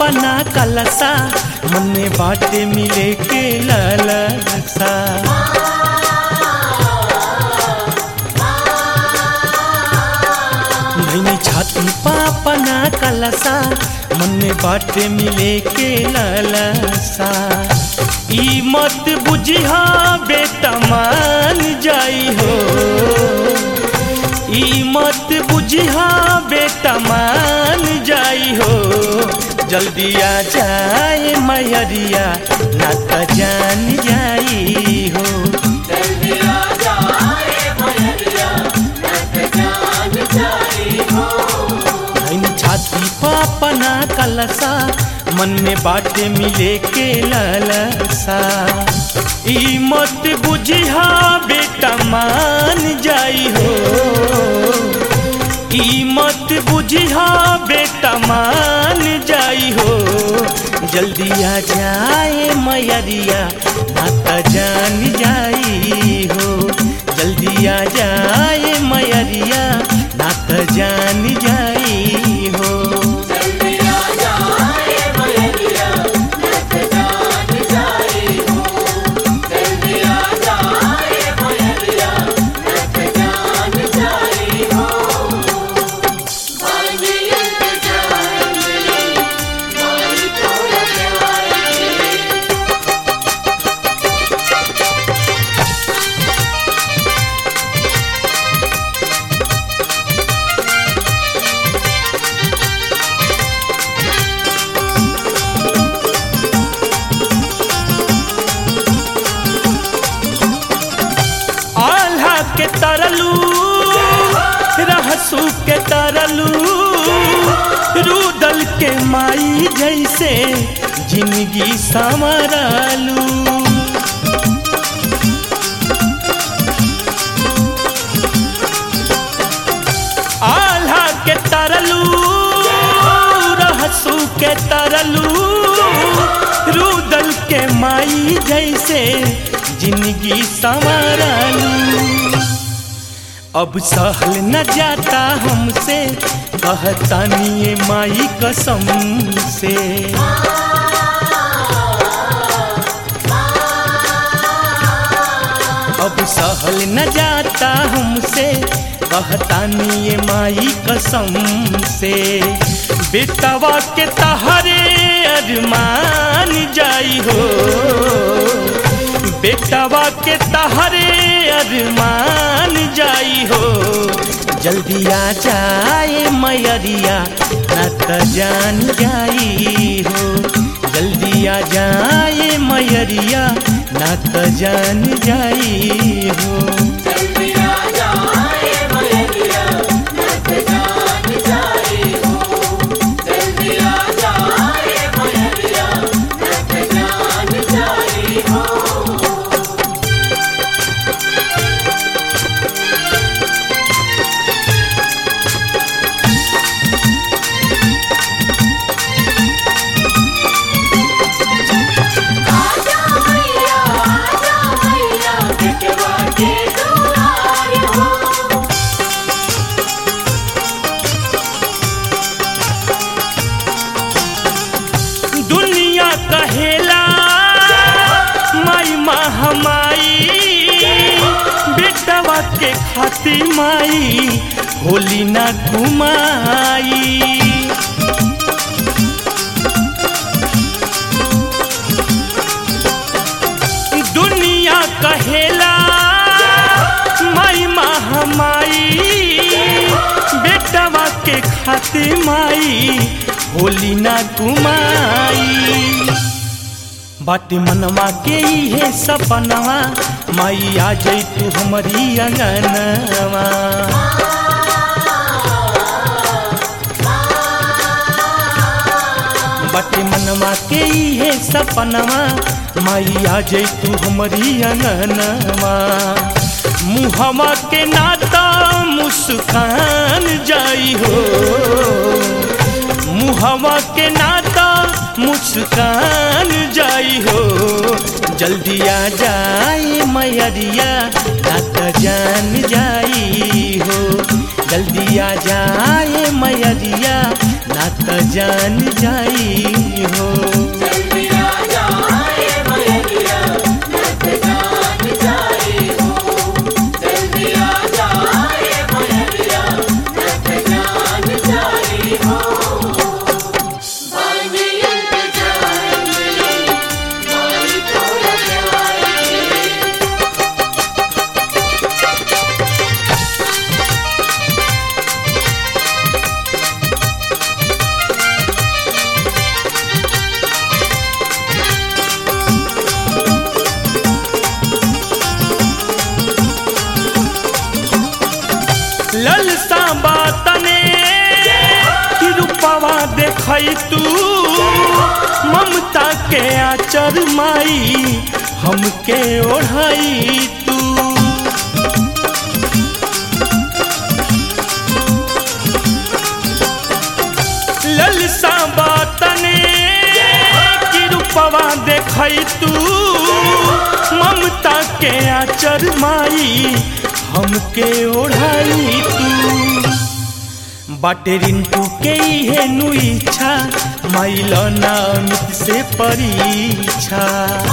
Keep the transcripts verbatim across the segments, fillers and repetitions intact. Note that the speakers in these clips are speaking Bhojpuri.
पापना कलसा मन में बाटे मिले के लालसा। नहीं छाती पापना कलसा मन में बाटे मिले के लालसा। ई मत बुझिया बेटा मान जाई हो, ई मत बुझिया बेटा मान जाई हो। जल्दी आ जाए मैरिया ना त जान जाई हो। जल्दी आ जाए मैरिया ना त जान जाई हो। छाती पापना कलसा मन में बाटे मिले के लालसा। ई मत बुझिया बेटा मान जाई हो, ई मत बुझिया बेटा मान जाई हो। जल्दी आ जाए मैरिया ना त जान जाई हो। जल्दी आ जाए मैरिया ना त जान जाई हो। जल्दी आ जाए मैरिया ना त जान जाई हो। जल्दी आ जाए मैरिया ना त जान जाई हो। बानी इंतजार में माई तोरा प्यार आल्हा के तरलू रहसू के तरलू रूदल के माई जैसे जिंदगी संवरलू। आल्हा के तरलू रहसू के तरलू रूदल के माई जैसे जिंदगी संवरलू। अब सहल न जाता हमसे कहतानी ये माई कसम से। अब सहल न जाता हमसे कहतानी ये माई कसम से। बेटवा के तहरे अरमान जाई हो, बेटवा के तहरे अरमान जाई हो। जल्दी आ जाए मैरिया ना त जान जाई हो। जल्दी आ जाए मैरिया ना त जान जाई हो। जल्दी आ जाए मैरिया ना त जान जाई हो। जल्दी आ जाए मैरिया ना त जान जाई हो। आजा मैया आजा मैया बेटवा के दुआर हो। दुनिया कहेला माई महामाई बेटवा के खाती माई होली ना घुमाई। दुनिया कहेला माई महामाई बेटवा के खाती माई होली ना घुमाई। बाटी मनवा के इहे सपनवा माई आ जाई तू हमारी अंगनवा। बाटी मनवा के इहे सपनवा माई आ जाई तू हमारी अंगनवा। मुहवा के नाता मुस्कान जाई हो, मुहवा के नाता मुस्कान जाई हो। जल्दी आ जाए मैरिया ना त जान जाई हो। जल्दी आ जाए मैरिया ना त जान जाई हो। जल्दी आ जाए मयरिया नत जान जाई हो। जल्दी आ जाए मयरिया नत जान जाई हो। बानी इंतजार में माई तोरा प्यार में। ललसा बातने कि रूपवा देखई तू ममता के आचर माई हमके ओढ़ाई तू। ललसा बातने कि रूपवा देखई तू ममता के आचर माई हमके ओढ़ाई तू। बाटे रिंटू के इहे नु इच्छा माइल नामित से परीक्षा।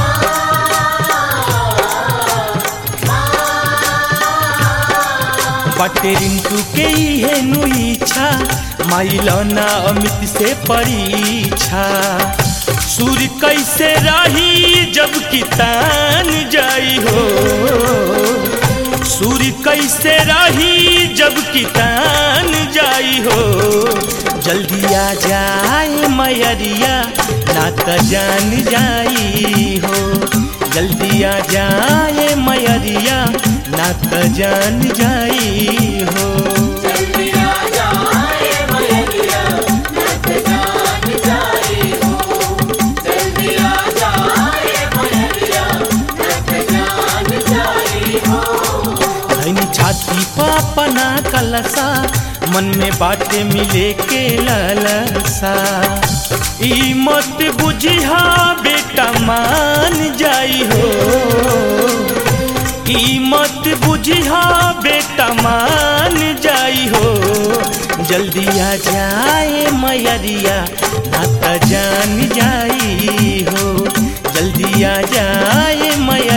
बाटे रिंटू के इहे नु इच्छा माइल नामित से परीक्षा। सूर्य कैसे रही जब कि तान जाई हो। सूर्य कैसे रही जब कि तान जाई हो। जल्दी आ जाए मयरिया ना त जान जाई हो। जल्दी आ जाए मयरिया ना त जान जाई हो। जल्दी आ जाए मयरिया नत जान जाई हो। जल्दी आ जाए मयरिया नत जान जाई हो। धनी छाती पापना कलसा मन में बाटे मिले के ललसा। ई मत बुझिहा बेटा मान जाई हो। ई मत बुझिहा बेटा मान जाई हो। जल्दी आ जाए मयरिया ना त जान जाई हो। जल्दी आ जाए मयरिया